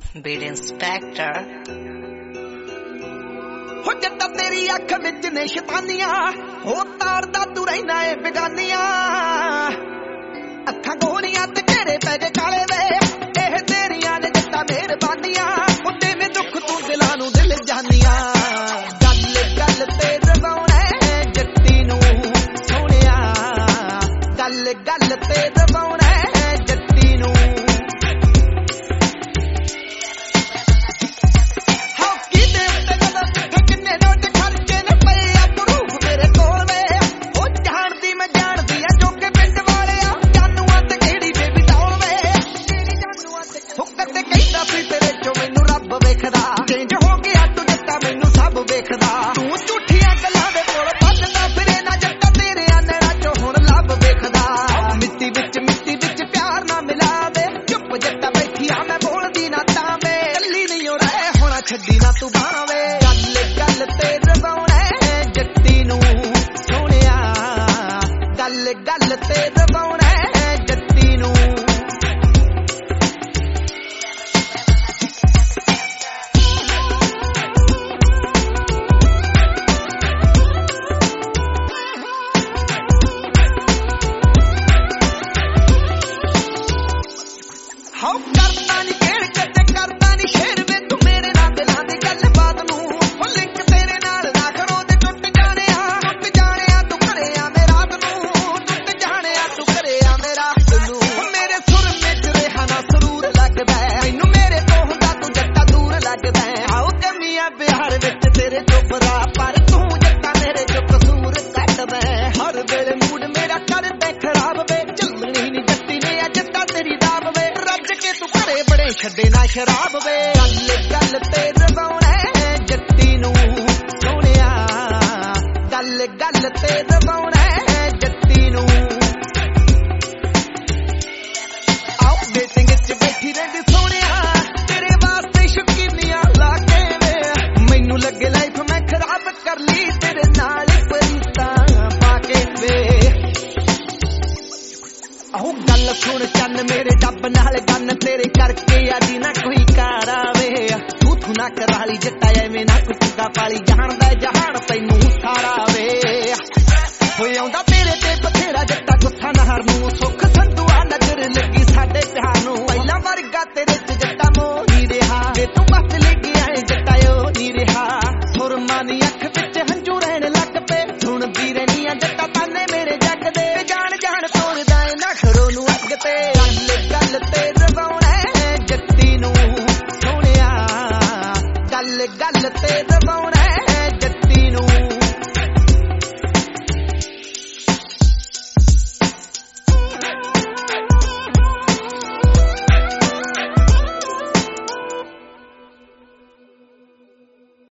beat inspector हो जट्टा तेरी अख विच ने शैतानियां हो तारदा तू रहना है बेगानियां अखां गोरियां ते घेरे पै गए काले वे एह तेरियां ने जट्टा मेहरबानियां ओ तेवें दुख तू दिलां नूं दिल जानियां गल गल ते रवाउणे जट्टी नूं सोहणिया गल गल ते रवाउणे जट्टी नूं छड्डी ना तू भावे गल गल ते रवाउणे जट्टी नूं सोहणिया गल गल ते रवाउणे जट्टी नूं हाउ करदा नी खेड़ कते करदा नी शेर वे तू मेरे नाल दिलां दी गलबात नूं ओ लिंक तेरे नाल ना करो ते टुट जाने आ तू घरे आवे रात नूं टुट जाने आ तू घरे आवे रात नूं मेरे सुर विच रेहा ना सुरूर लगदा मैनू मेरे तो हुंदा तू जट्टा दूर लगदा आओ कमियां बिहार विच तेरे चोपरा पर तू जट्टा मेरे चो कसूर कटदा हर वेले मूड मेरा करदे खराब वे चलनी नी जट्टी ने अज ता तेरी दाब वे के तू घरे बड़े छड्डे ना शराब वे गल गल ते रवाउणे जट्टी नूं सोहणिया गल गल ते रवाउणे जट्टी नूं आओ डेटिंग च बैठी रहिंदी सोहणिया तेरे वास्ते शौकीनियां ला के वे मैनू लगे लाइफ मैं खराब कर ली तेरे नाल परीतां पा के वे आओ गल सुन चन्न मेरे डब नाल गन तेरे करके अजी ना कोई कार आवे तू ना कराली जट्टा एवें ना कोई चुगा पाली जाणदा जहान तैनू सारा वे होए आउंदा तेरे ते बथेरा जट्टा गुੱਥਾ नहर नूं सुख संधुआ नजर लगी साडे प्यार नूं पहिला वर्गा तेरे च जट्टा मोह नहीं रहा जे तू बस लगी आए जट्टा ओ नहीं रहा सुरमा दी अख विच हंझू रहन लग पे सुणदी रहनी आ जट्टा ताने मेरे जग दे जान जान तोड़दा ए नखरो नूं अग ते गल ते रवाउणे जट्टी नूं सोहणिया गल गल ते रवाउणे